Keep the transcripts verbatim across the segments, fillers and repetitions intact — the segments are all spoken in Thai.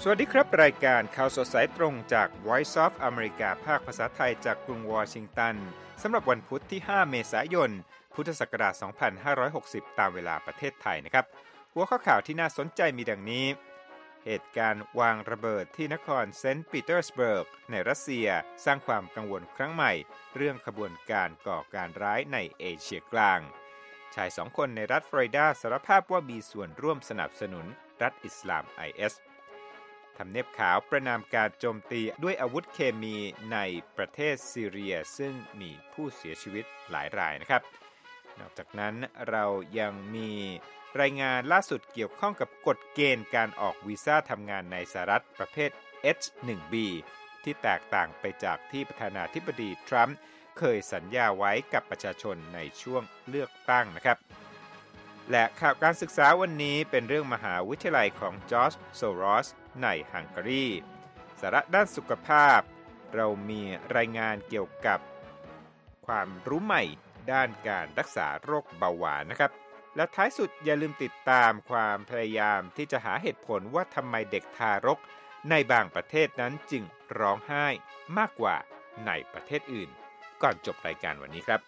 สวัสดีครับรายการข่าวสดสายตรงจาก Voice of America ภาคภาษาไทยจากกรุงวอชิงตันสำหรับวันพุธที่ห้าเมษายนพุทธศักราชสองพันห้าร้อยหกสิบตามเวลาประเทศไทยนะครับหัวข้อข่าวที่น่าสนใจมีดังนี้เหตุการณ์วางระเบิดที่นครเซนต์ปีเตอร์สเบิร์กในรัสเซียสร้างความกังวลครั้งใหม่เรื่องขบวนการก่อการร้ายในเอเชียกลางชายสองคนในรัฐฟลอริดาสารภาพว่ามีส่วนร่วมสนับสนุนรัฐอิสลาม ไอ เอสทำเนียบขาวประนามการโจมตีด้วยอาวุธเคมีในประเทศซีเรียซึ่งมีผู้เสียชีวิตหลายรายนะครับนอกจากนั้นเรายังมีรายงานล่าสุดเกี่ยวข้องกับกฎเกณฑ์การออกวีซ่าทำงานในสหรัฐประเภท เอช วัน บี ที่แตกต่างไปจากที่ประธานาธิบดีทรัมป์เคยสัญญาไว้กับประชาชนในช่วงเลือกตั้งนะครับและข่าวการศึกษาวันนี้เป็นเรื่องมหาวิทยาลัยของจอร์จ โซรอสในฮังการีสาระด้านสุขภาพเรามีรายงานเกี่ยวกับความรู้ใหม่ด้านการรักษาโรคเบาหวานนะครับและท้ายสุดอย่าลืมติดตามความพยายามที่จะหาเหตุผลว่าทำไมเด็กทารกในบางประเทศนั้นจึงร้องไห้มากกว่าในประเทศอื่นก่อนจบรายการวันนี้ครับ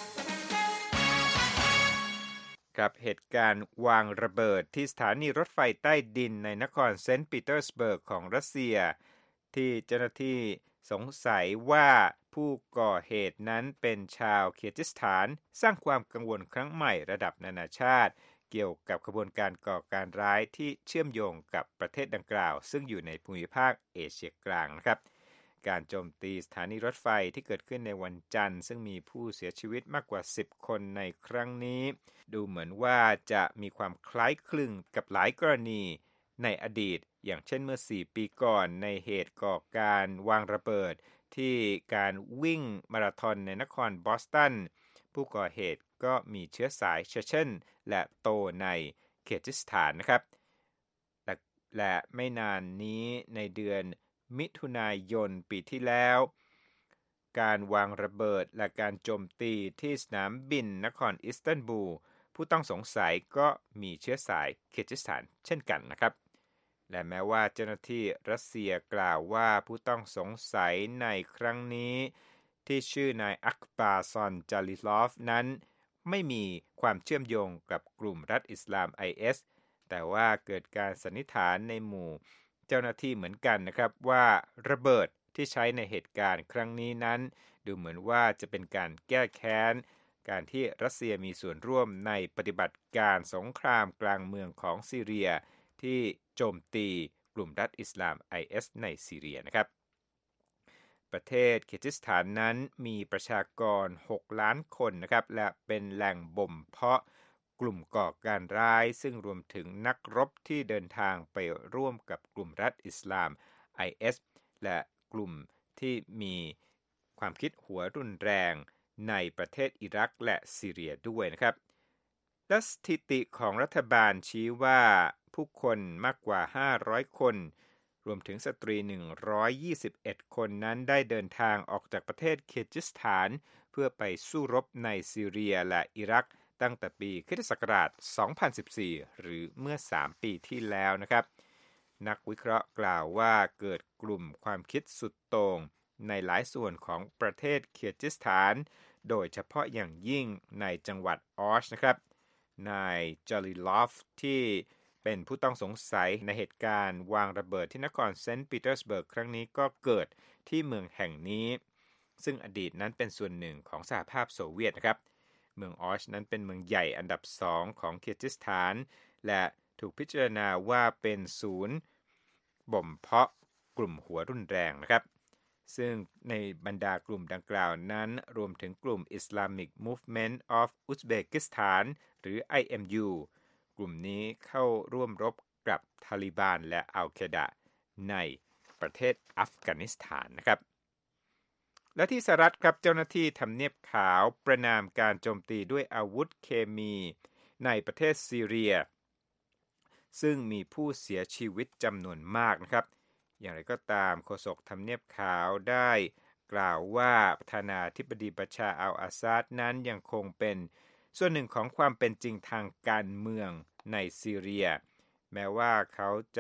กับเหตุการณ์วางระเบิดที่สถานีรถไฟใต้ดินในนครเซนต์ปีเตอร์สเบิร์กของรัสเซียที่เจ้าหน้าที่สงสัยว่าผู้ก่อเหตุนั้นเป็นชาวคีร์กิสถานสร้างความกังวลครั้งใหม่ระดับนานาชาติเกี่ยวกับขบวนการก่อการร้ายที่เชื่อมโยงกับประเทศดังกล่าวซึ่งอยู่ในภูมิภาคเอเชียกลางนะครับการโจมตีสถานีรถไฟที่เกิดขึ้นในวันจันทร์ซึ่งมีผู้เสียชีวิตมากกว่าสิบคนในครั้งนี้ดูเหมือนว่าจะมีความคล้ายคลึงกับหลายกรณีในอดีตอย่างเช่นเมื่อสี่ปีก่อนในเหตุก่อการวางระเบิดที่การวิ่งมาราธอนในนครบอสตันผู้ก่อเหตุก็มีเชื้อสายเชเชนและโตในคีร์กิสถานนะครับและ, และไม่นานนี้ในเดือนมิถุนายนปีที่แล้วการวางระเบิดและการโจมตีที่สนามบินนครอิสตันบูลผู้ต้องสงสัยก็มีเชื้อสายคีร์กิสถานเช่นกันนะครับและแม้ว่าเจ้าหน้าที่รัสเซียกล่าวว่าผู้ต้องสงสัยในครั้งนี้ที่ชื่อนายอักบาซอนจาลิลอฟนั้นไม่มีความเชื่อมโยงกับกลุ่มรัฐอิสลาม ไอ เอส แต่ว่าเกิดการสันนิษฐานในหมู่เจ้าหน้าที่เหมือนกันนะครับว่าระเบิดที่ใช้ในเหตุการณ์ครั้งนี้นั้นดูเหมือนว่าจะเป็นการแก้แค้นการที่รัสเซียมีส่วนร่วมในปฏิบัติการสงครามกลางเมืองของซีเรียที่โจมตีกลุ่มรัฐอิสลาม ไอ เอส ในซีเรียนะครับประเทศคีร์กิสถานนั้นมีประชากรหกล้านคนนะครับและเป็นแหล่งบ่มเพาะกลุ่มก่อการร้ายซึ่งรวมถึงนักรบที่เดินทางไปร่วมกับกลุ่มรัฐอิสลาม ไอ เอส และกลุ่มที่มีความคิดหัวรุนแรงในประเทศอิรักและซีเรียด้วยนะครับและสถิติของรัฐบาลชี้ว่าผู้คนมากกว่าห้าร้อยคนรวมถึงสตรีหนึ่งร้อยยี่สิบเอ็ดคนนั้นได้เดินทางออกจากประเทศคีร์กิสถานเพื่อไปสู้รบในซีเรียและอิรักตั้งแต่ปีค.ศ. สองพันสิบสี่หรือเมื่อสามปีที่แล้วนะครับนักวิเคราะห์กล่าวว่าเกิดกลุ่มความคิดสุดโต่งในหลายส่วนของประเทศคีร์กิสถานโดยเฉพาะอย่างยิ่งในจังหวัดออชนะครับนายจาลิลอฟที่เป็นผู้ต้องสงสัยในเหตุการณ์วางระเบิดที่นครเซนต์ปีเตอร์สเบิร์กครั้งนี้ก็เกิดที่เมืองแห่งนี้ซึ่งอดีตนั้นเป็นส่วนหนึ่งของสหภาพโซเวียตนะครับเมืองออชนั้นเป็นเมืองใหญ่อันดับสองของคีร์กิสถานและถูกพิจารณาว่าเป็นศูนย์บ่มเพาะกลุ่มหัวรุนแรงนะครับซึ่งในบรรดากลุ่มดังกล่าวนั้นรวมถึงกลุ่ม Islamic Movement of Uzbekistan หรือ ไอ เอ็ม ยู กลุ่มนี้เข้าร่วมรบกับทาลิบานและอัลเคดะในประเทศอัฟกานิสถานนะครับและที่สหรัฐครับเจ้าหน้าที่ทำเนียบขาวประนามการโจมตีด้วยอาวุธเคมีในประเทศซีเรียซึ่งมีผู้เสียชีวิตจำนวนมากนะครับอย่างไรก็ตามโฆษกทำเนียบขาวได้กล่าวว่าประธานาธิบดีบัชชาร์อัลอาซาดนั้นยังคงเป็นส่วนหนึ่งของความเป็นจริงทางการเมืองในซีเรียแม้ว่าเขาจะ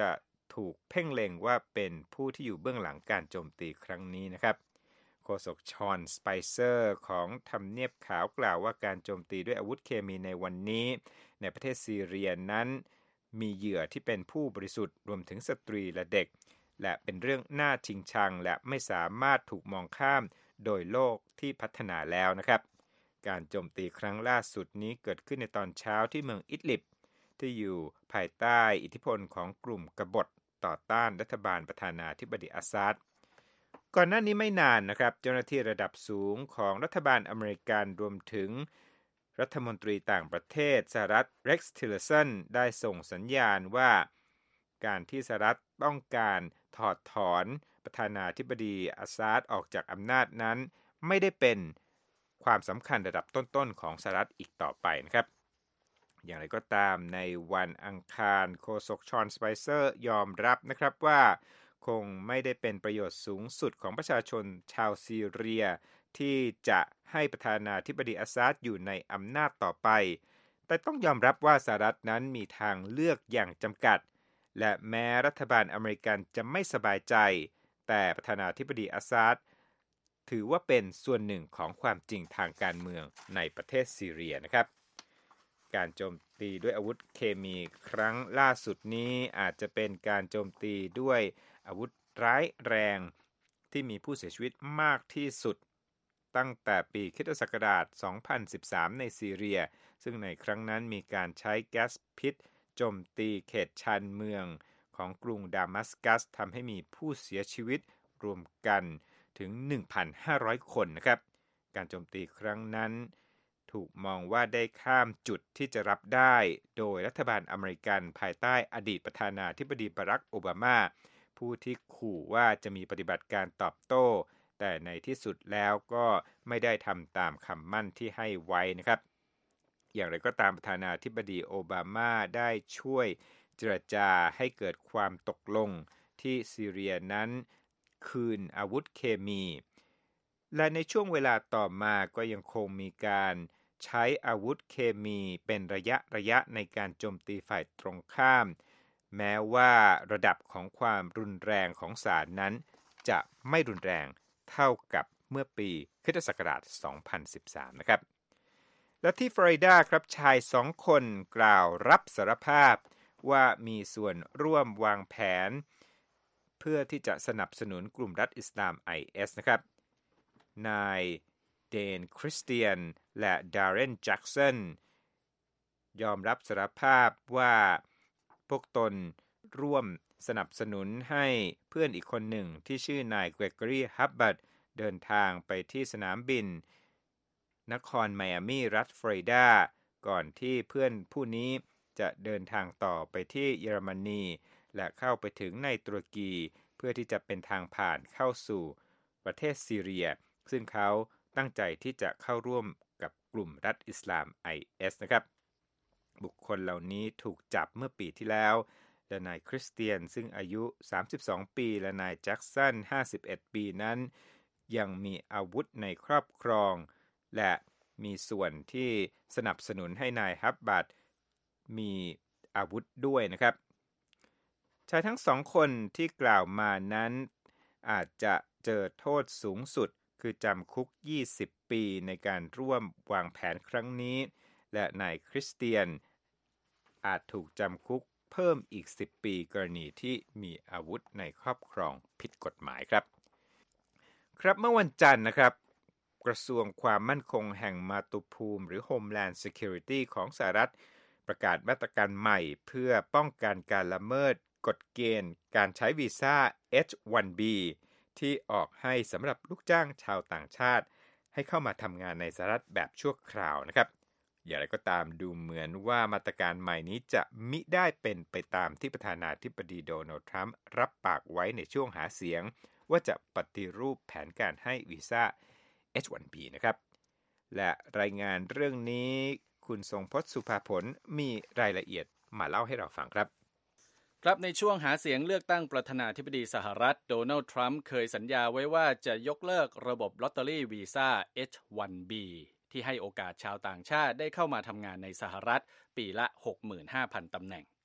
ถูกเพ่งเล็งว่าเป็นผู้ที่อยู่เบื้องหลังการโจมตีครั้งนี้นะครับโฆษกชอนสไปเซอร์ของทำเนียบขาวกล่าวว่าการโจมตีด้วยอาวุธเคมีในวันนี้ในประเทศซีเรียนั้นมีเหยื่อที่เป็นผู้บริสุทธิ์รวมถึงสตรีและเด็กและเป็นเรื่องน่าชิงชังและไม่สามารถถูกมองข้ามโดยโลกที่พัฒนาแล้วนะครับการโจมตีครั้งล่าสุดนี้เกิดขึ้นในตอนเช้าที่เมืองอิดลิบที่อยู่ภายใต้อิทธิพลของกลุ่มกบฏต่อต้านรัฐบาลประธานาธิบดีอาซาดก่อนหน้านี้ไม่นานนะครับเจ้าหน้าที่ระดับสูงของรัฐบาลอเมริกันรวมถึงรัฐมนตรีต่างประเทศสหรัฐเร็กซ์ทิลเลอร์สันได้ส่งสัญญาณว่าการที่สหรัฐต้องการถอดถอนประธานาธิบดีอาซาดออกจากอำนาจนั้นไม่ได้เป็นความสำคัญระดับต้นๆของสหรัฐอีกต่อไปนะครับอย่างไรก็ตามในวันอังคารโฆษกชอนสไปเซอร์ยอมรับนะครับว่าคงไม่ได้เป็นประโยชน์สูงสุดของประชาชนชาวซีเรียที่จะให้ประธานาธิบดีอาซาดอยู่ในอำนาจต่อไปแต่ต้องยอมรับว่าสหรัฐนั้นมีทางเลือกอย่างจำกัดและแม้รัฐบาลอเมริกันจะไม่สบายใจแต่ประธานาธิบดีอาซาดถือว่าเป็นส่วนหนึ่งของความจริงทางการเมืองในประเทศซีเรียนะครับการโจมตีด้วยอาวุธเคมีครั้งล่าสุดนี้อาจจะเป็นการโจมตีด้วยอาวุธร้ายแรงที่มีผู้เสียชีวิตมากที่สุดตั้งแต่ปีคริสตศักราชสองพันสิบสามในซีเรียซึ่งในครั้งนั้นมีการใช้แก๊สพิษโจมตีเขตชานเมืองของกรุงดามัสกัสทำให้มีผู้เสียชีวิตรวมกันถึง หนึ่งพันห้าร้อย คนนะครับการโจมตีครั้งนั้นถูกมองว่าได้ข้ามจุดที่จะรับได้โดยรัฐบาลอเมริกันภายใต้อดีตประธานาธิบดีบารักโอบามาผู้ที่ขู่ว่าจะมีปฏิบัติการตอบโต้แต่ในที่สุดแล้วก็ไม่ได้ทำตามคำมั่นที่ให้ไว้นะครับอย่างไรก็ตามประธานาธิบดีโอบามาได้ช่วยเจรจาให้เกิดความตกลงที่ซีเรียนั้นคืนอาวุธเคมีและในช่วงเวลาต่อมาก็ยังคงมีการใช้อาวุธเคมีเป็นระยะระยะในการโจมตีฝ่ายตรงข้ามแม้ว่าระดับของความรุนแรงของสารนั้นจะไม่รุนแรงเท่ากับเมื่อปีคริสตศักราชสองพันสิบสามนะครับและที่ฟลอริดาครับชายสองคนกล่าวรับสารภาพว่ามีส่วนร่วมวางแผนเพื่อที่จะสนับสนุนกลุ่มรัฐอิสลาม ไอ เอส นะครับนายเดนคริสเตียนและดาร์เรนแจ็กสันยอมรับสารภาพว่าพวกตนร่วมสนับสนุนให้เพื่อนอีกคนหนึ่งที่ชื่อนายเกรกอรีฮับบัตเดินทางไปที่สนามบินนครไมอามีรัฐฟลอริดาก่อนที่เพื่อนผู้นี้จะเดินทางต่อไปที่เยอรมนีและเข้าไปถึงในตุรกีเพื่อที่จะเป็นทางผ่านเข้าสู่ประเทศซีเรียซึ่งเขาตั้งใจที่จะเข้าร่วมกับกลุ่มรัฐอิสลาม ไอ เอส นะครับบุคคลเหล่านี้ถูกจับเมื่อปีที่แล้วและนายคริสเตียนซึ่งอายุสามสิบสองปีและนายแจ็คสันห้าสิบเอ็ดปีนั้นยังมีอาวุธในครอบครองและมีส่วนที่สนับสนุนให้นายฮับบัตมีอาวุธด้วยนะครับชายทั้งสองคนที่กล่าวมานั้นอาจจะเจอโทษสูงสุดคือจำคุกยี่สิบปีในการร่วมวางแผนครั้งนี้และนายคริสเตียนอาจถูกจำคุกเพิ่มอีกสิบปีกรณีที่มีอาวุธในครอบครองผิดกฎหมายครับครับเมื่อวันจันทร์นะครับกระทรวงความมั่นคงแห่งมาตุภูมิหรือ Homeland Security ของสหรัฐประกาศมาตรการใหม่เพื่อป้องกันการละเมิดกฎเกณฑ์การใช้วีซ่า เอช วัน บี ที่ออกให้สำหรับลูกจ้างชาวต่างชาติให้เข้ามาทำงานในสหรัฐแบบชั่วคราวนะครับอย่างไรก็ตามดูเหมือนว่ามาตรการใหม่นี้จะมิได้เป็นไปตามที่ประธานาธิบดีโดนัลด์ทรัมป์รับปากไว้ในช่วงหาเสียงว่าจะปฏิรูปแผนการให้วีซ่า เอช วัน บี นะครับและรายงานเรื่องนี้คุณทรงพจน์สุภาผลมีรายละเอียดมาเล่าให้เราฟังครับครับในช่วงหาเสียงเลือกตั้งประธานาธิบดีสหรัฐโดนัลด์ทรัมป์เคยสัญญาไว้ว่าจะยกเลิกระบบลอตเตอรี่วีซ่า เอช วัน บี ที่ให้โอกาสชาวต่างชาติได้เข้ามาทำงานในสหรัฐปีละ หกหมื่นห้าพัน ตำแหน่ง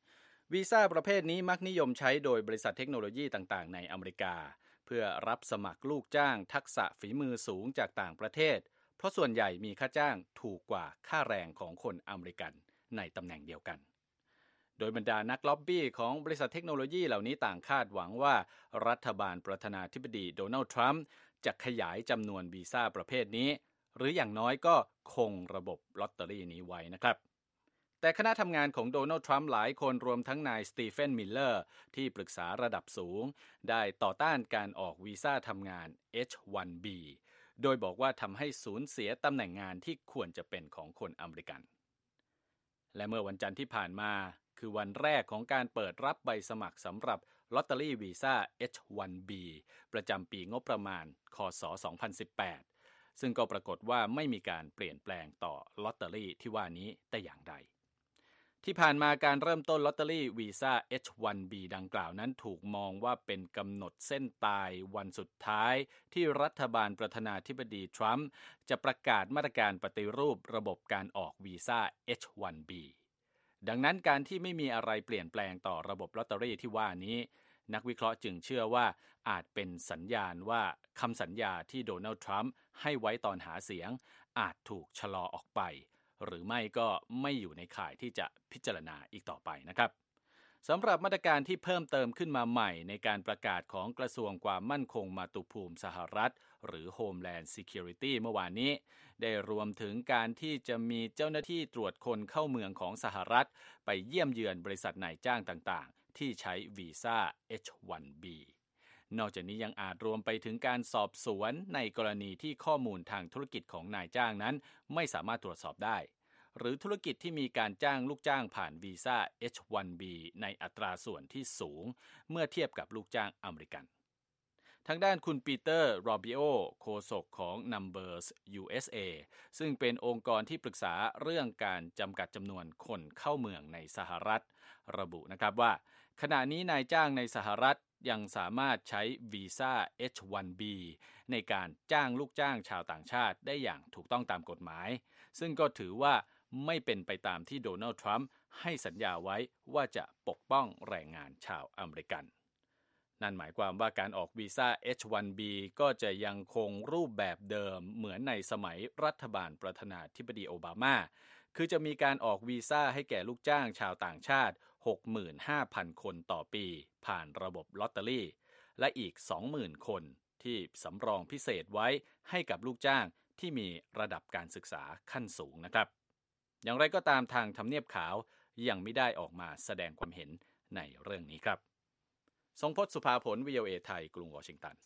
วีซ่าประเภทนี้มักนิยมใช้โดยบริษัทเทคโนโลยีต่างๆในอเมริกาเพื่อรับสมัครลูกจ้างทักษะฝีมือสูงจากต่างประเทศเพราะส่วนใหญ่มีค่าจ้างถูกกว่าค่าแรงของคนอเมริกันในตำแหน่งเดียวกันโดยบรรดานักล็อบบี้ของบริษัทเทคโนโลยีเหล่านี้ต่างคาดหวังว่ารัฐบาลประธานาธิบดีโดนัลด์ทรัมป์จะขยายจำนวนวีซ่าประเภทนี้หรืออย่างน้อยก็คงระบบลอตเตอรี่นี้ไว้นะครับแต่คณะทำงานของโดนัลด์ทรัมป์หลายคนรวมทั้งนายสตีเฟนมิลเลอร์ที่ปรึกษาระดับสูงได้ต่อต้านการออกวีซ่าทำงาน เอช วัน บี โดยบอกว่าทำให้สูญเสียตำแหน่งงานที่ควรจะเป็นของคนอเมริกันและเมื่อวันจันทร์ที่ผ่านมาคือวันแรกของการเปิดรับใบสมัครสำหรับลอตเตอรี่วีซ่า เอช วัน บี ประจำปีงบประมาณคศสองพันสิบแปดซึ่งก็ปรากฏว่าไม่มีการเปลี่ยนแปลงต่อลอตเตอรี่ที่ว่านี้แต่อย่างใดที่ผ่านมาการเริ่มต้นลอตเตอรี่วีซ่า เอช วัน บี ดังกล่าวนั้นถูกมองว่าเป็นกำหนดเส้นตายวันสุดท้ายที่รัฐบาลประธานาธิบดีทรัมป์จะประกาศมาตรการปฏิรูประบบการออกวีซ่า เอช วัน บี ดังนั้นการที่ไม่มีอะไรเปลี่ยนแปลงต่อระบบลอตเตอรี่ที่ว่านี้นักวิเคราะห์จึงเชื่อว่าอาจเป็นสัญญาณว่าคำสัญญาที่โดนัลด์ทรัมป์ให้ไว้ตอนหาเสียงอาจถูกชะลอออกไปหรือไม่ก็ไม่อยู่ในข่ายที่จะพิจารณาอีกต่อไปนะครับสำหรับมาตรการที่เพิ่มเติมขึ้นมาใหม่ในการประกาศของกระทรวงความมั่นคงมาตุภูมิสหรัฐหรือ Homeland Security เมื่อวานนี้ได้รวมถึงการที่จะมีเจ้าหน้าที่ตรวจคนเข้าเมืองของสหรัฐไปเยี่ยมเยือนบริษัทนายจ้างต่างๆที่ใช้วีซ่า เอช วัน บี นอกจากนี้ยังอาจรวมไปถึงการสอบสวนในกรณีที่ข้อมูลทางธุรกิจของนายจ้างนั้นไม่สามารถตรวจสอบได้หรือธุรกิจที่มีการจ้างลูกจ้างผ่านวีซ่า เอช วัน บี ในอัตราส่วนที่สูงเมื่อเทียบกับลูกจ้างอเมริกันทางด้านคุณปีเตอร์โรบิโอโฆษกของ Numbers ยู เอส เอ ซึ่งเป็นองค์กรที่ปรึกษาเรื่องการจำกัดจำนวนคนเข้าเมืองในสหรัฐระบุนะครับว่าขณะนี้นายจ้างในสหรัฐยังสามารถใช้วีซ่า เอช วัน บี ในการจ้างลูกจ้างชาวต่างชาติได้อย่างถูกต้องตามกฎหมายซึ่งก็ถือว่าไม่เป็นไปตามที่โดนัลด์ทรัมป์ให้สัญญาไว้ว่าจะปกป้องแรงงานชาวอเมริกันนั่นหมายความว่าการออกวีซ่า เอช วัน บี ก็จะยังคงรูปแบบเดิมเหมือนในสมัยรัฐบาลประธานาธิบดีโอบามาคือจะมีการออกวีซ่าให้แก่ลูกจ้างชาวต่างชาติ หกหมื่นห้าพัน คนต่อปีผ่านระบบลอตเตอรี่และอีก สองหมื่น คนที่สำรองพิเศษไว้ให้กับลูกจ้างที่มีระดับการศึกษาขั้นสูงนะครับอย่างไรก็ตามทางทำเนียบขาวยังไม่ได้ออกมาแสดงความเห็นในเรื่องนี้ครับทรงพจน์สุภาผล วี โอ เอ ไทยกรุงวอชิงตัน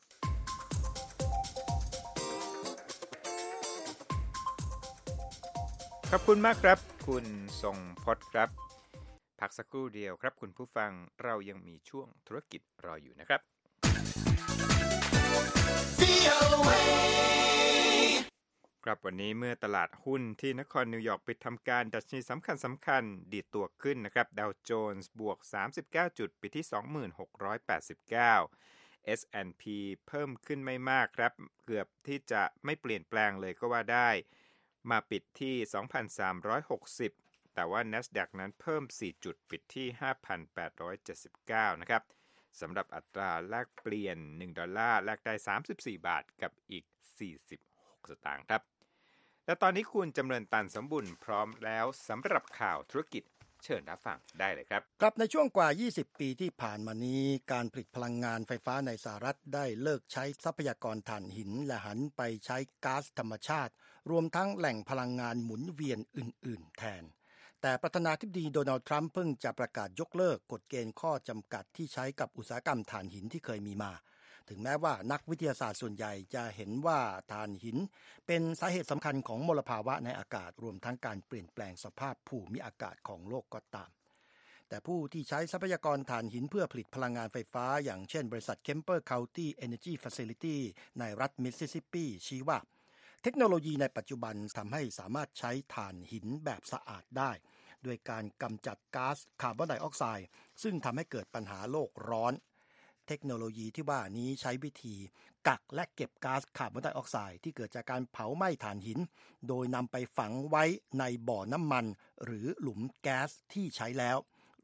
ขอบคุณมากครับคุณทรงพจน์ครับพักสักครู่เดียวครับคุณผู้ฟังเรายังมีช่วงธุรกิจรออยู่นะครับครับวันนี้เมื่อตลาดหุ้นที่นครนิวยอร์กปิดทำการดัชนีสำคัญสำคัญดีดตัวขึ้นนะครับดาวโจนส์บวกสามสิบเก้าจุดปิดที่ สองพันหกร้อยแปดสิบเก้า เอส แอนด์ พี เพิ่มขึ้นไม่มากครับเกือบที่จะไม่เปลี่ยนแปลงเลยก็ว่าได้มาปิดที่ สองพันสามร้อยหกสิบ แต่ว่า NASDAQ นั้นเพิ่มสี่จุดปิดที่ ห้าพันแปดร้อยเจ็ดสิบเก้า นะครับสำหรับอัตราแลกเปลี่ยนหนึ่งดอลลาร์แลกได้สามสิบสี่บาทกับอีกสี่สิบหกสตางค์ครับและตอนนี้คุณจำเริญตันสมบุญพร้อมแล้วสำหรับข่าวธุรกิจเชิญรับฟังได้เลยครับครับในช่วงกว่ายี่สิบปีที่ผ่านมานี้การผลิตพลังงานไฟฟ้าในสหรัฐได้เลิกใช้ทรัพยากรถ่านหินและหันไปใช้ก๊าซธรรมชาติรวมทั้งแหล่งพลังงานหมุนเวียนอื่นๆแทนแต่ประธานาธิบดีโดนัลด์ทรัมป์เพิ่งจะประกาศยกเลิกกฎเกณฑ์ข้อจำกัดที่ใช้กับอุตสาหกรรมถ่านหินที่เคยมีมาถึงแม้ว่านักวิทยาศาสตร์ส่วนใหญ่จะเห็นว่าถ่านหินเป็นสาเหตุสำคัญของมลภาวะในอากาศรวมทั้งการเปลี่ยนแปลงสภาพภูมิอากาศของโลกก็ตามแต่ผู้ที่ใช้ทรัพยากรถ่านหินเพื่อผลิตพลังงานไฟฟ้าอย่างเช่นบริษัท Kemper County Energy Facility ในรัฐมิสซิสซิปปีชี้ว่าเทคโนโลยีในปัจจุบันทำให้สามารถใช้ถ่านหินแบบสะอาดได้ด้วยการกำจัดก๊าซคาร์บอนไดออกไซด์ซึ่งทำให้เกิดปัญหาโลกร้อนเทคโนโลยีที่ว่านี้ใช้วิธีกักและเก็บก๊าซคาร์บอนไดออกไซด์ที่เกิดจากการเผาไหม้ถ่านหินโดยนำไปฝังไว้ในบ่อน้ำมันหรือหลุมแก๊สที่ใช้แล้ว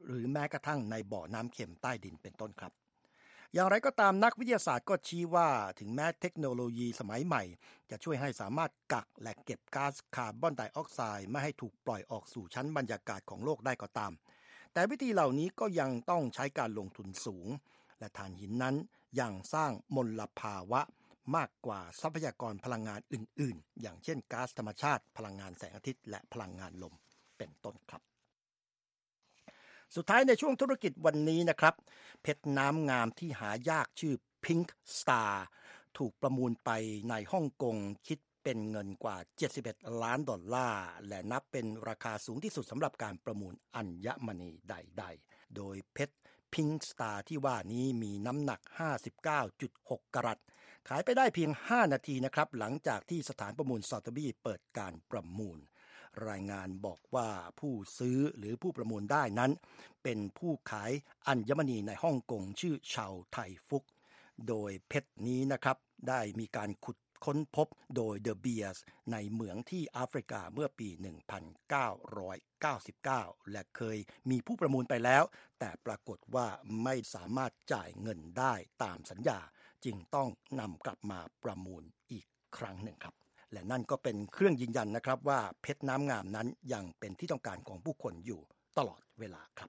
หรือแม้กระทั่งในบ่อน้ำเค็มใต้ดินเป็นต้นครับอย่างไรก็ตามนักวิทยาศาสตร์ก็ชี้ว่าถึงแม้เทคโนโลยีสมัยใหม่จะช่วยให้สามารถกักและเก็บก๊าซคาร์บอนไดออกไซด์ไม่ให้ถูกปล่อยออกสู่ชั้นบรรยากาศของโลกได้ก็ตามแต่วิธีเหล่านี้ก็ยังต้องใช้การลงทุนสูงและถ่านหินนั้นยังสร้างมลภาวะมากกว่าทรัพยากรพลังงานอื่นๆอย่างเช่นก๊าซธรรมชาติพลังงานแสงอาทิตย์และพลังงานลมเป็นต้นครับสุดท้ายในช่วงธุรกิจวันนี้นะครับเพชรน้ำงามที่หายากชื่อ Pink Star ถูกประมูลไปในฮ่องกงคิดเป็นเงินกว่าเจ็ดสิบเอ็ดล้านดอลลาร์และนับเป็นราคาสูงที่สุดสำหรับการประมูลอัญมณีใดๆโดยเพชร Pink Star ที่ว่านี้มีน้ำหนัก ห้าสิบเก้าจุดหก กะรัตขายไปได้เพียงห้านาทีนะครับหลังจากที่สถานประมูลซอธบี้เปิดการประมูลรายงานบอกว่าผู้ซื้อหรือผู้ประมูลได้นั้นเป็นผู้ขายอัญมณีในฮ่องกงชื่อชาวไทฟุกโดยเพชรนี้นะครับได้มีการขุดค้นพบโดยเดอะเบียร์สในเหมืองที่แอฟริกาเมื่อปี หนึ่งพันเก้าร้อยเก้าสิบเก้า และเคยมีผู้ประมูลไปแล้วแต่ปรากฏว่าไม่สามารถจ่ายเงินได้ตามสัญญาจึงต้องนำกลับมาประมูลอีกครั้งหนึ่งครับและนั่นก็เป็นเครื่องยืนยันนะครับว่าเพชรน้ำงามนั้นยังเป็นที่ต้องการของผู้คนอยู่ตลอดเวลาครับ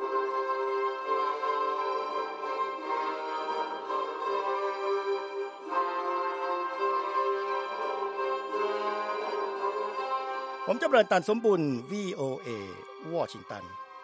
ผมจำเริญตันสมบุญ วี โอ เอ วอชิงตัน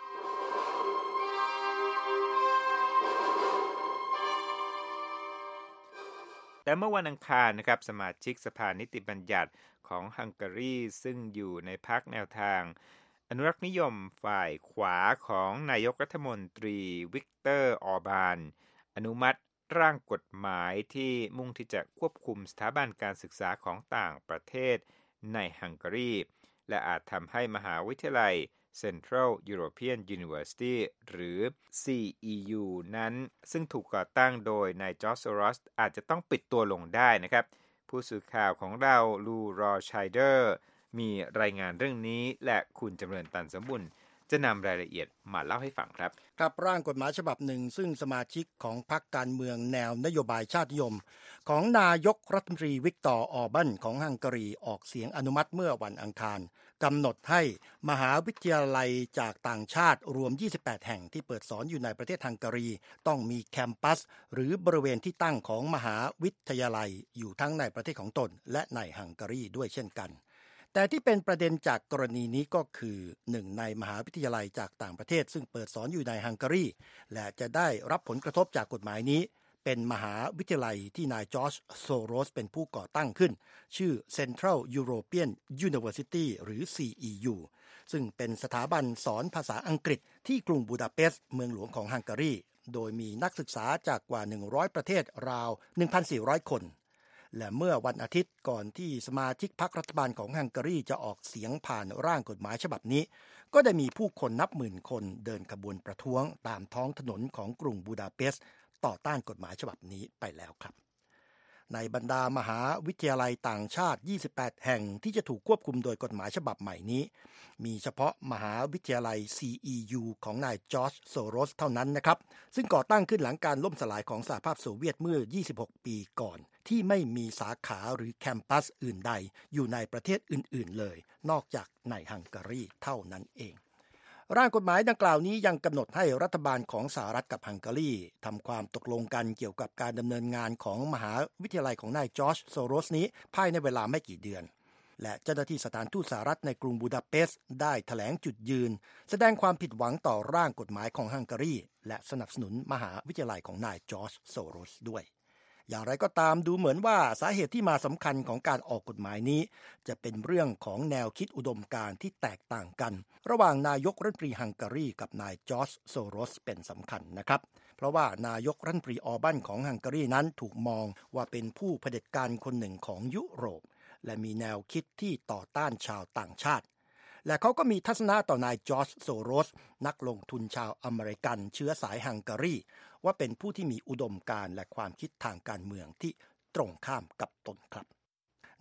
แต่เมื่อวันอังคารนะครับสมาชิกสภานิติบัญญัติของฮังการีซึ่งอยู่ในพรรคแนวทางอนุรักษ์นิยมฝ่ายขวาของนายกรัฐมนตรีวิกเตอร์ออร์บานอนุมัติร่างกฎหมายที่มุ่งที่จะควบคุมสถาบันการศึกษาของต่างประเทศในฮังการีและอาจทำให้มหาวิทยาลัย Central European University หรือ ซี อี ยู นั้นซึ่งถูกก่อตั้งโดยนายจอร์จ โซรอสอาจจะต้องปิดตัวลงได้นะครับผู้สื่อข่าวของเราลูรอชัยเดอร์มีรายงานเรื่องนี้และคุณจำเริญตันสมบุญจะนำรายละเอียดมาเล่าให้ฟังครับครับร่างกฎหมายฉบับหนึ่งซึ่งสมาชิกของพรรคการเมืองแนวนโยบายชาตินิยมของนายกรัฐมนตรีวิกตอร์ออร์บันของฮังการีออกเสียงอนุมัติเมื่อวันอังคารกำหนดให้มหาวิทยาลัยจากต่างชาติรวมยี่สิบแปดแห่งที่เปิดสอนอยู่ในประเทศฮังการีต้องมีแคมปัสหรือบริเวณที่ตั้งของมหาวิทยาลัยอยู่ทั้งในประเทศของตนและในฮังการีด้วยเช่นกันแต่ที่เป็นประเด็นจากกรณีนี้ก็คือหนึ่งในมหาวิทยาลัยจากต่างประเทศซึ่งเปิดสอนอยู่ในฮังการีและจะได้รับผลกระทบจากกฎหมายนี้เป็นมหาวิทยาลัยที่นายจอร์จ โซโรสเป็นผู้ก่อตั้งขึ้นชื่อ Central European University หรือ ซี อี ยู ซึ่งเป็นสถาบันสอนภาษาอังกฤษที่กรุงบูดาเปสต์เมืองหลวงของฮังการีโดยมีนักศึกษาจากกว่าหนึ่งร้อยประเทศราว หนึ่งพันสี่ร้อย คนและเมื่อวันอาทิตย์ก่อนที่สมาชิกพรรครัฐบาลของฮังการีจะออกเสียงผ่านร่างกฎหมายฉบับนี้ก็ได้มีผู้คนนับหมื่นคนเดินขบวนประท้วงตามท้องถนนของกรุงบูดาเปสต์ต่อต้านกฎหมายฉบับนี้ไปแล้วครับในบรรดามหาวิทยาลัยต่างชาติยี่สิบแปดแห่งที่จะถูกควบคุมโดยกฎหมายฉบับใหม่นี้มีเฉพาะมหาวิทยาลัย ซี อี ยู ของนายจอร์จ โซโรสเท่านั้นนะครับซึ่งก่อตั้งขึ้นหลังการล่มสลายของสหภาพโซเวียตเมื่อยี่สิบหกปีก่อนที่ไม่มีสาขาหรือแคมปัสอื่นใดอยู่ในประเทศอื่นๆเลยนอกจากในฮังการีเท่านั้นเองร่างกฎหมายดังกล่าวนี้ยังกำหนดให้รัฐบาลของสหรัฐกับฮังการีทำความตกลงกันเกี่ยวกับการดำเนินงานของมหาวิทยาลัยของนายจอร์จ โซโรสนี้ภายในเวลาไม่กี่เดือนและเจ้าหน้าที่สถานทูตสหรัฐในกรุงบูดาเปสต์ได้แถลงจุดยืนแสดงความผิดหวังต่อร่างกฎหมายของฮังการีและสนับสนุนมหาวิทยาลัยของนายจอร์จ โซโรสด้วยอย่างไรก็ตามดูเหมือนว่าสาเหตุที่มาสำคัญของการออกกฎหมายนี้จะเป็นเรื่องของแนวคิดอุดมการณ์ที่แตกต่างกันระหว่างนายกรัฐมนตรีฮังการีกับนายจอร์จ โซโรสเป็นสำคัญนะครับเพราะว่านายกรัฐมนตรีออร์บันของฮังการีนั้นถูกมองว่าเป็นผู้เผด็จการคนหนึ่งของยุโรปและมีแนวคิดที่ต่อต้านชาวต่างชาติและเขาก็มีทัศนะต่อนายจอร์จ โซโรสนักลงทุนชาวอเมริกันเชื้อสายฮังการีว่าเป็นผู้ที่มีอุดมการณ์และความคิดทางการเมืองที่ตรงข้ามกับตนครับ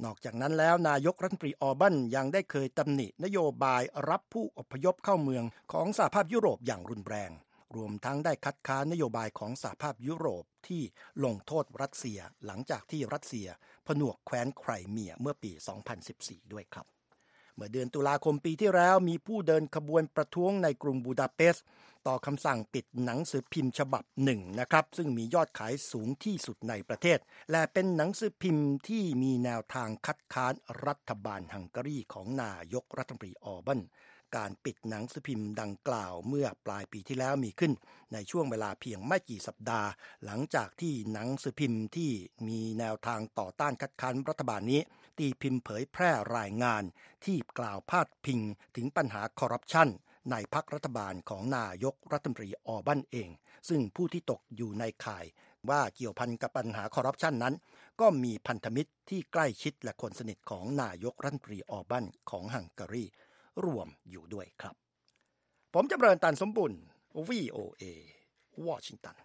นอกจากนั้นแล้วนายกรัฐมนตรีออร์บันยังได้เคยตำหนินโยบายรับผู้อพยพเข้าเมืองของสหภาพยุโรปอย่างรุนแรงรวมทั้งได้คัดค้านนโยบายของสหภาพยุโรปที่ลงโทษรัสเซียหลังจากที่รัสเซียผนวกแคว้นไครเมียเมื่อปี สองพันสิบสี่ ด้วยครับเมื่อเดือนตุลาคมปีที่แล้วมีผู้เดินขบวนประท้วงในกรุงบูดาเปสต์ต่อคำสั่งปิดหนังสือพิมพ์ฉบับหนึ่งนะครับซึ่งมียอดขายสูงที่สุดในประเทศและเป็นหนังสือพิมพ์ที่มีแนวทางคัดค้านรัฐบาลฮังการีของนายกรัฐมนตรีออร์บันการปิดหนังสือพิมพ์ดังกล่าวเมื่อปลายปีที่แล้วมีขึ้นในช่วงเวลาเพียงไม่กี่สัปดาห์หลังจากที่หนังสือพิมพ์ที่มีแนวทางต่อต้านคัดค้านรัฐบาลนี้ตีพิมพ์เผยแพร่รายงานที่กล่าวพาดพิงถึงปัญหาคอร์รัปชันในพรรครัฐบาลของนายกรัฐมนตรีออร์บันเองซึ่งผู้ที่ตกอยู่ในข่ายว่าเกี่ยวพันกับปัญหาคอร์รัปชันนั้นก็มีพันธมิตรที่ใกล้ชิดและคนสนิทของนายกรัฐมนตรีออร์บันของฮังการีรวมอยู่ด้วยครับผมจำเริญตันสมบุญ วี โอ เอ วอชิงตัน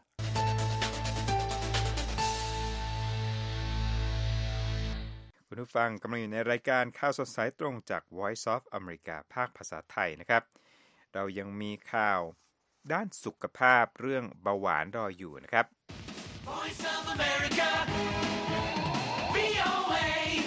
คุณผู้ฟังกำลังอยู่ในรายการข่าวสดสายตรงจาก Voice of America ภาคภาษาไทยนะครับเรายังมีข่าวด้านสุขภาพเรื่องเบาหวานรออยู่นะครับ Voice of America วี โอ เอ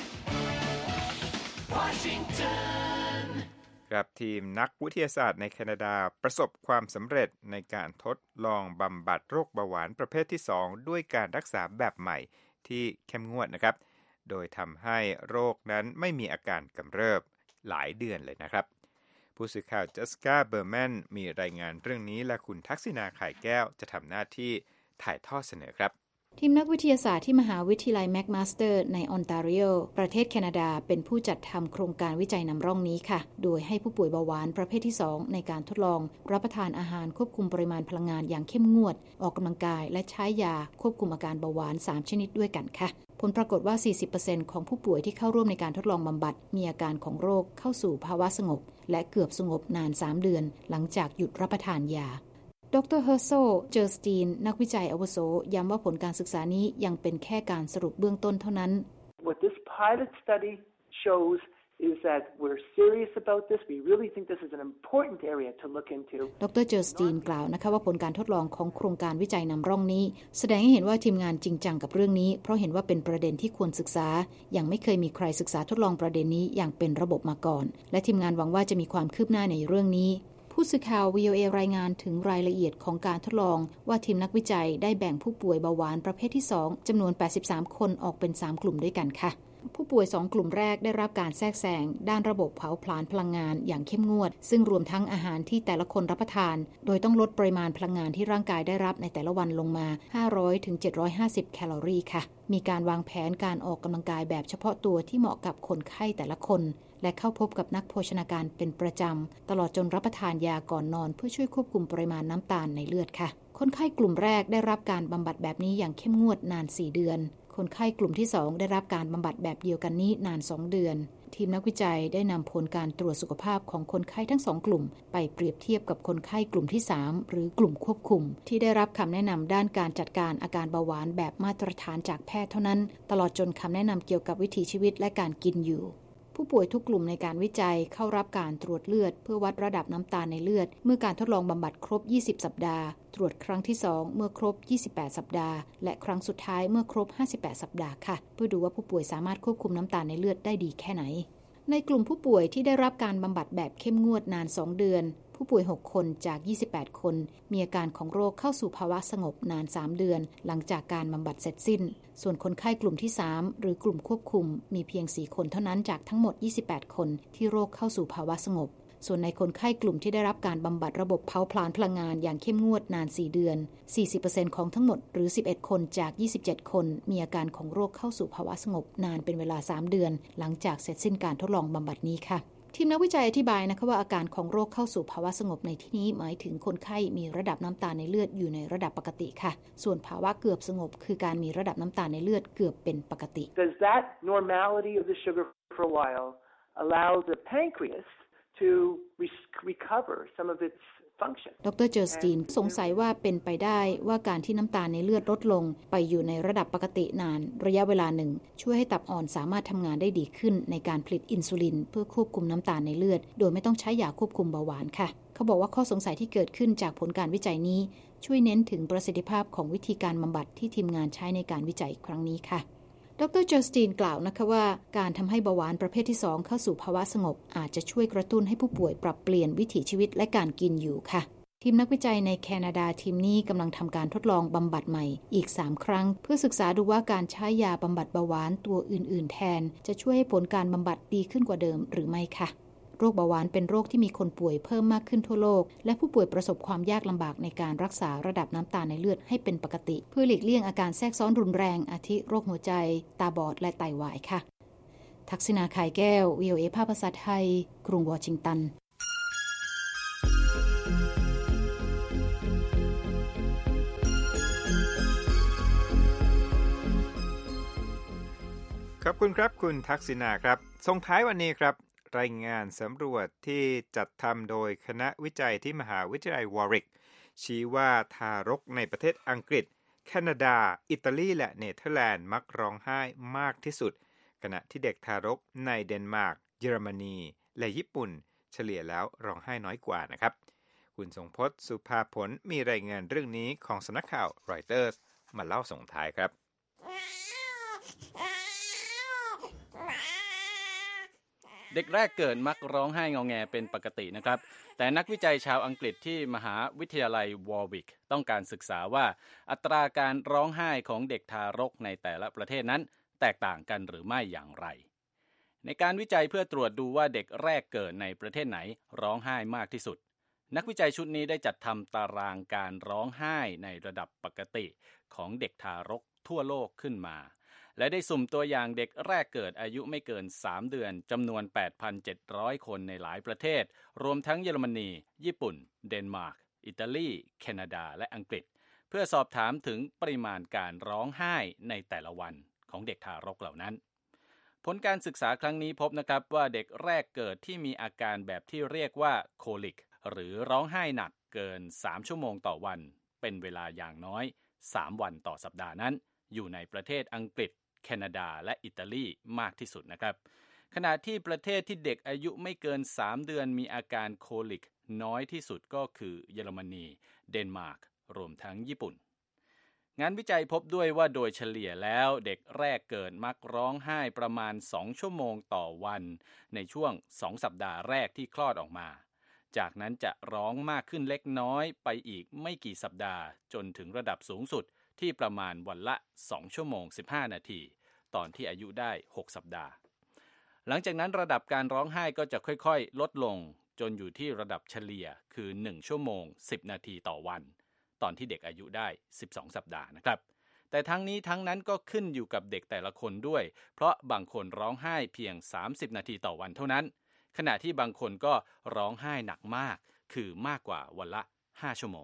Washington ครับทีมนักวิทยาศาสตร์ในแคนาดาประสบความสำเร็จในการทดลองบำบัดโรคเบาหวานประเภทที่สองด้วยการรักษาแบบใหม่ที่เข้มงวดนะครับโดยทำให้โรคนั้นไม่มีอาการกำเริบหลายเดือนเลยนะครับผู้สื่อข่าวเจสสิก้าเบอร์แมนมีรายงานเรื่องนี้และคุณทักษิณาไข่แก้วจะทำหน้าที่ถ่ายทอดเสนอครับทีมนักวิทยาศาสตร์ที่มหาวิทยาลัยแมคมาสเตอร์ในออนตาริโอประเทศแคนาดาเป็นผู้จัดทำโครงการวิจัยนำร่องนี้ค่ะโดยให้ผู้ป่วยเบาหวานประเภทที่สองในการทดลองรับประทานอาหารควบคุมปริมาณพลังงานอย่างเข้มงวดออกกำลังกายและใช้ยาควบคุมอาการเบาหวานสามชนิดด้วยกันค่ะผลปรากฏว่า สี่สิบเปอร์เซ็นต์ ของผู้ป่วยที่เข้าร่วมในการทดลองบำบัดมีอาการของโรคเข้าสู่ภาวะสงบและเกือบสงบนานสามเดือนหลังจากหยุดรับประทานยาดร. เฮอร์โซ เจอร์สตีนนักวิจัยอาวุโสย้ำว่าผลการศึกษานี้ยังเป็นแค่การสรุปเบื้องต้นเท่านั้น What this pilot study shows is that we're serious about this. We really think this is an important area to look into. ดร. เจอร์สตีนกล่าวนะคะว่าผลการทดลองของโครงการวิจัยนำร่องนี้แสดงให้เห็นว่าทีมงานจริงจังกับเรื่องนี้เพราะเห็นว่าเป็นประเด็นที่ควรศึกษายังไม่เคยมีใครศึกษาทดลองประเด็นนี้อย่างเป็นระบบมาก่อนและทีมงานหวังว่าจะมีความคืบหน้าในเรื่องนี้ผู้สื่อข่าว วี โอ เอ รายงานถึงรายละเอียดของการทดลองว่าทีมนักวิจัยได้แบ่งผู้ป่วยเบาหวานประเภทที่สองจำนวนแปดสิบสามคนออกเป็นสามกลุ่มด้วยกันค่ะผู้ป่วยสองกลุ่มแรกได้รับการแทรกแซงด้านระบบเผาผลาญพลังงานอย่างเข้มงวดซึ่งรวมทั้งอาหารที่แต่ละคนรับประทานโดยต้องลดปริมาณพลังงานที่ร่างกายได้รับในแต่ละวันลงมา ห้าร้อยถึงเจ็ดร้อยห้าสิบ แคลอรี่ค่ะมีการวางแผนการออกกำลังกายแบบเฉพาะตัวที่เหมาะกับคนไข้แต่ละคนและเข้าพบกับนักโภชนาการเป็นประจำตลอดจนรับประทานยาก่อนนอนเพื่อช่วยควบคุมปริมาณน้ำตาลในเลือดค่ะคนไข้กลุ่มแรกได้รับการบำบัดแบบนี้อย่างเข้มงวดนานสี่เดือนคนไข้กลุ่มที่สองได้รับการบำบัดแบบเดียวกันนี้นานสองเดือนทีมนักวิจัยได้นำผลการตรวจสุขภาพของคนไข้ทั้งสองกลุ่มไปเปรียบเทียบกับคนไข้กลุ่มที่สามหรือกลุ่มควบคุมที่ได้รับคำแนะนำด้านการจัดการอาการเบาหวานแบบมาตรฐานจากแพทย์เท่านั้นตลอดจนคำแนะนำเกี่ยวกับวิถีชีวิตและการกินอยู่ผู้ป่วยทุกกลุ่มในการวิจัยเข้ารับการตรวจเลือดเพื่อวัดระดับน้ำตาลในเลือดเมื่อการทดลองบำบัดครบยี่สิบสัปดาห์ตรวจครั้งที่สองเมื่อครบยี่สิบแปดสัปดาห์และครั้งสุดท้ายเมื่อครบห้าสิบแปดสัปดาห์ค่ะเพื่อดูว่าผู้ป่วยสามารถควบคุมน้ำตาลในเลือดได้ดีแค่ไหนในกลุ่มผู้ป่วยที่ได้รับการบำบัดแบบเข้มงวดนานสองเดือนผู้ป่วยหกคนจากยี่สิบแปดคนมีอาการของโรคเข้าสู่ภาวะสงบนานสามเดือนหลังจากการบำบัดเสร็จสิ้นส่วนคนไข้กลุ่มที่สามหรือกลุ่มควบคุมมีเพียงสี่คนเท่านั้นจากทั้งหมดยี่สิบแปดคนที่โรคเข้าสู่ภาวะสงบส่วนในคนไข้กลุ่มที่ได้รับการบำบัดระบบเผาผลาญพลังงานอย่างเข้มงวดนานสี่เดือน สี่สิบเปอร์เซ็นต์ ของทั้งหมดหรือสิบเอ็ดคนจากยี่สิบเจ็ดคนมีอาการของโรคเข้าสู่ภาวะสงบนานเป็นเวลาสามเดือนหลังจากเสร็จสิ้นการทดลองบำบัดนี้ค่ะทีมนักวิจัยอธิบายนะคะว่าอาการของโรคเข้าสู่ภาวะสงบในที่นี้หมายถึงคนไข้มีระดับน้ำตาลในเลือดอยู่ในระดับปกติค่ะส่วนภาวะเกือบสงบคือการมีระดับน้ำตาลในเลือดเกือบเป็นปกติ Does that normality of the sugar profile allow the pancreas to recover some of its function ดรเจอร์สตีนสงสัยว่าเป็นไปได้ว่าการที่น้ำตาลในเลือดลดลงไปอยู่ในระดับปกตินานระยะเวลาหนึ่งช่วยให้ตับอ่อนสามารถทำงานได้ดีขึ้นในการผลิตอินซูลินเพื่อควบคุมน้ำตาลในเลือดโดยไม่ต้องใช้ยาควบคุมเบาหวานค่ะเขาบอกว่าข้อสงสัยที่เกิดขึ้นจากผลการวิจัยนี้ช่วยเน้นถึงประสิทธิภาพของวิธีการบำบัดที่ทีมงานใช้ในการวิจัยครั้งนี้ค่ะดรเจอร์สตีนกล่าวนะคะว่าการทำให้เบาหวานประเภทที่สองเข้าสู่ภาวะสงบอาจจะช่วยกระตุ้นให้ผู้ป่วยปรับเปลี่ยนวิถีชีวิตและการกินอยู่ค่ะทีมนักวิจัยในแคนาดาทีมนี้กำลังทำการทดลองบำบัดใหม่อีกสามครั้งเพื่อศึกษาดูว่าการใช้ยาบำบัดเบาหวานตัวอื่นๆแทนจะช่วยให้ผลการบำบัดดีขึ้นกว่าเดิมหรือไม่ค่ะโรคเบาหวานเป็นโรคที่มีคนป่วยเพิ่มมากขึ้นทั่วโลกและผู้ป่วยประสบความยากลำบากในการรักษาระดับน้ำตาลในเลือดให้เป็นปกติเพื่อหลีกเลี่ยงอาการแทรกซ้อนรุนแรงอาทิโรคหัวใจตาบอดและไตวายค่ะทักษิณา ข่ายแก้ว วี โอ เอ ภาคภาษาไทยกรุงวอชิงตันขอบคุณครับคุณทักษิณาครับส่งท้ายวันนี้ครับรายงานสำรวจที่จัดทำโดยคณะวิจัยที่มหาวิทยาลัยวอริกชี้ว่าทารกในประเทศอังกฤษแคนาดาอิตาลีและเนเธอร์แลนด์มักร้องไห้มากที่สุดขณะที่เด็กทารกในเดนมาร์กเยอรมนีและญี่ปุ่นเฉลี่ยแล้วร้องไห้น้อยกว่านะครับคุณทรงพจน์สุภาผลมีรายงานเรื่องนี้ของสำนักข่าวรอยเตอร์สมาเล่าส่งท้ายครับเด็กแรกเกิดมักร้องไห้งอแงเป็นปกตินะครับแต่นักวิจัยชาวอังกฤษที่มหาวิทยาลัยวอร์วิกต้องการศึกษาว่าอัตราการร้องไห้ของเด็กทารกในแต่ละประเทศนั้นแตกต่างกันหรือไม่อย่างไรในการวิจัยเพื่อตรวจดูว่าเด็กแรกเกิดในประเทศไหนร้องไห้มากที่สุดนักวิจัยชุดนี้ได้จัดทำตารางการร้องไห้ในระดับปกติของเด็กทารกทั่วโลกขึ้นมาและได้สุ่มตัวอย่างเด็กแรกเกิดอายุไม่เกินสามเดือนจำนวน แปดพันเจ็ดร้อย คนในหลายประเทศรวมทั้งเยอรมนีญี่ปุ่นเดนมาร์กอิตาลีแคนาดาและอังกฤษเพื่อสอบถามถึงปริมาณการร้องไห้ในแต่ละวันของเด็กทารกเหล่านั้นผลการศึกษาครั้งนี้พบนะครับว่าเด็กแรกเกิดที่มีอาการแบบที่เรียกว่าโคลิกหรือร้องไห้หนักเกินสามชั่วโมงต่อวันเป็นเวลาอย่างน้อยสามวันต่อสัปดาห์นั้นอยู่ในประเทศอังกฤษแคนาดาและอิตาลีมากที่สุดนะครับขณะที่ประเทศที่เด็กอายุไม่เกินสามเดือนมีอาการโคลิกน้อยที่สุดก็คือเยอรมนีเดนมาร์กรวมทั้งญี่ปุ่นงานวิจัยพบด้วยว่าโดยเฉลี่ยแล้วเด็กแรกเกิดมักร้องไห้ประมาณสองชั่วโมงต่อวันในช่วงสองสัปดาห์แรกที่คลอดออกมาจากนั้นจะร้องมากขึ้นเล็กน้อยไปอีกไม่กี่สัปดาห์จนถึงระดับสูงสุดที่ประมาณวันละสองชั่วโมงสิบห้านาทีตอนที่อายุได้หกสัปดาห์หลังจากนั้นระดับการร้องไห้ก็จะค่อยๆลดลงจนอยู่ที่ระดับเฉลี่ยคือหนึ่งชั่วโมงสิบนาทีต่อวันตอนที่เด็กอายุได้สิบสองสัปดาห์นะครับแต่ทั้งนี้ทั้งนั้นก็ขึ้นอยู่กับเด็กแต่ละคนด้วยเพราะบางคนร้องไห้เพียงสามสิบนาทีต่อวันเท่านั้นขณะที่บางคนก็ร้องไห้หนักมากคือมากกว่าวันละห้าชั่วโมง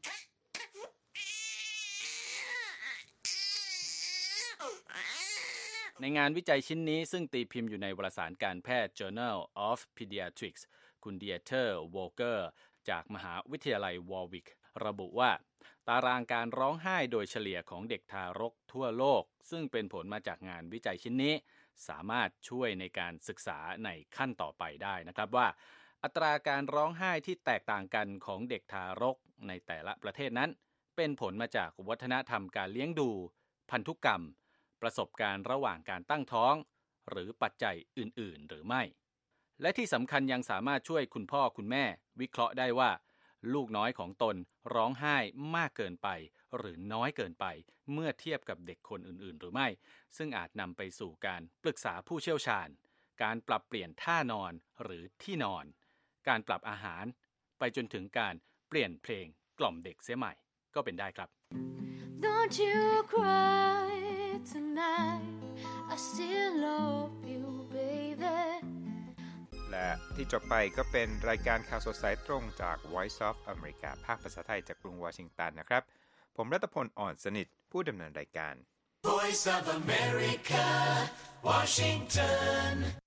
ในงานวิจัยชิ้นนี้ซึ่งตีพิมพ์อยู่ในวารสารการแพทย์ Journal of Pediatrics คุณเดียเตอร์วอลเกอร์จากมหาวิทยาลัยวอร์วิกระบุว่าตารางการร้องไห้โดยเฉลี่ยของเด็กทารกทั่วโลกซึ่งเป็นผลมาจากงานวิจัยชิ้นนี้สามารถช่วยในการศึกษาในขั้นต่อไปได้นะครับว่าอัตราการร้องไห้ที่แตกต่างกันของเด็กทารกในแต่ละประเทศนั้นเป็นผลมาจากวัฒนธรรมการเลี้ยงดูพันธุกรรมประสบการณ์ระหว่างการตั้งท้องหรือปัจจัยอื่นๆหรือไม่และที่สำคัญยังสามารถช่วยคุณพ่อคุณแม่วิเคราะห์ได้ว่าลูกน้อยของตนร้องไห้มากเกินไปหรือน้อยเกินไปเมื่อเทียบกับเด็กคนอื่นๆหรือไม่ซึ่งอาจนำไปสู่การปรึกษาผู้เชี่ยวชาญการปรับเปลี่ยนท่านอนหรือที่นอนการปรับอาหารไปจนถึงการเปลี่ยนเพลงกล่อมเด็กเสียใหม่ก็เป็นได้ครับ Don't you cry tonight I still love you baby และที่จบไปก็เป็นรายการข่าวสดสายตรงจาก Voice of America ภาคภาษาไทยจากกรุงวอชิงตันนะครับผมรัตพลอ่อนสนิทผู้ดำเนินรายการ Voice of America Washington